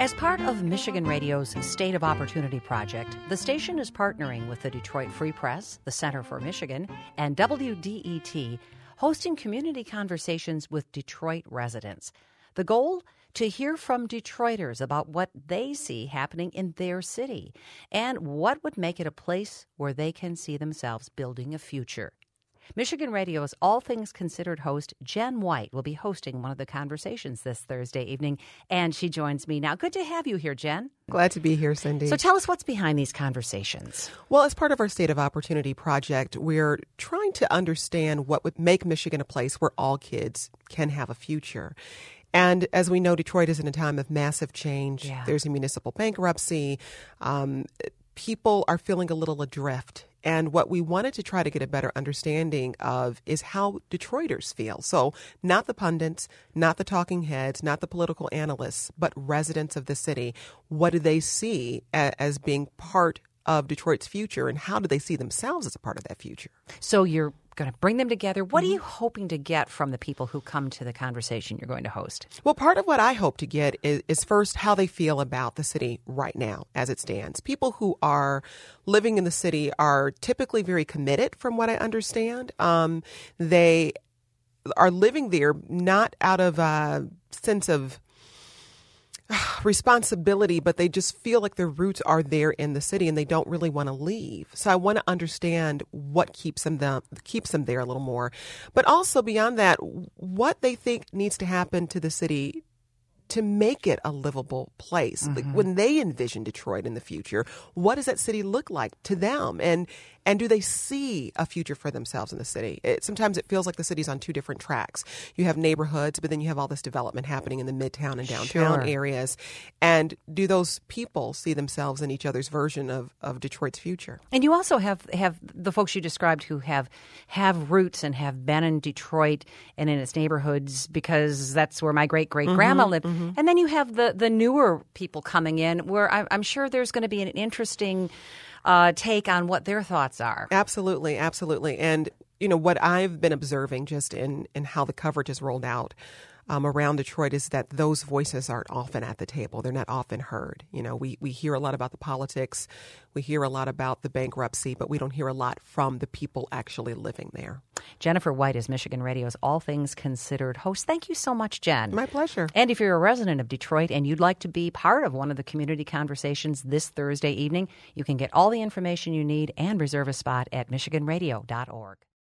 As part of Michigan Radio's State of Opportunity project, the station is partnering with the Detroit Free Press, the Center for Michigan, and WDET, hosting community conversations with Detroit residents. The goal? To hear from Detroiters about what they see happening in their city and what would make it a place where they can see themselves building a future. Michigan Radio's All Things Considered host Jen White will be hosting one of the conversations this Thursday evening, and she joins me now. Good to have you here, Jen. Glad to be here, Cindy. So tell us what's behind these conversations. Well, as part of our State of Opportunity project, we're trying to understand what would make Michigan a place where all kids can have a future. And as we know, Detroit is in a time of massive change. Yeah. There's a municipal bankruptcy. People are feeling a little adrift. And what we wanted to try to get a better understanding of is how Detroiters feel. So not the pundits, not the talking heads, not the political analysts, but residents of the city. What do they see as being part of Detroit's future, and how do they see themselves as a part of that future? So you're going to bring them together. What are you hoping to get from the people who come to the conversation you're going to host? Well, part of what I hope to get is first how they feel about the city right now as it stands. People who are living in the city are typically very committed, from what I understand. They are living there not out of a sense of responsibility, but they just feel like their roots are there in the city and they don't really want to leave. So I want to understand what keeps them there a little more. But also beyond that, what they think needs to happen to the city to make it a livable place. Like when they envision Detroit in the future, what does that city look like to them? And do they see a future for themselves in the city? Sometimes it feels like the city's on two different tracks. You have neighborhoods, but then you have all this development happening in the midtown and downtown areas. And do those people see themselves in each other's version of Detroit's future? And you also have the folks you described who have roots and have been in Detroit and in its neighborhoods because that's where my great-great-grandma lived. And then you have the newer people coming in where I'm sure there's going to be an interesting take on what their thoughts are. Absolutely, absolutely. And, you know, what I've been observing just in how the coverage is rolled out around Detroit is that those voices aren't often at the table. They're not often heard. You know, we hear a lot about the politics. We hear a lot about the bankruptcy, but we don't hear a lot from the people actually living there. Jennifer White is Michigan Radio's All Things Considered host. Thank you so much, Jen. My pleasure. And if you're a resident of Detroit and you'd like to be part of one of the community conversations this Thursday evening, you can get all the information you need and reserve a spot at michiganradio.org.